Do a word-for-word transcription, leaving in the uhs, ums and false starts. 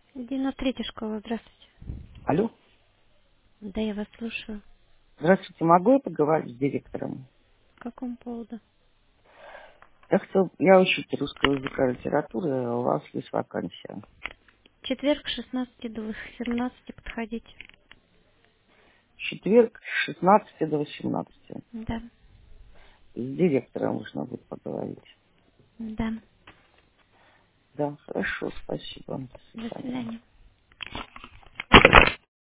девяносто третья школа, здравствуйте. Алло. Да, я вас слушаю. Здравствуйте, могу я поговорить с директором? По какому поводу? Я хотел, я учитель русского языка и литературы, а у вас есть вакансия. В четверг с шестнадцати до восемнадцати подходите. В четверг с шестнадцати до восемнадцати. Да, С директором нужно будет поговорить. да. Да, хорошо, спасибо. До До свидания. свидания.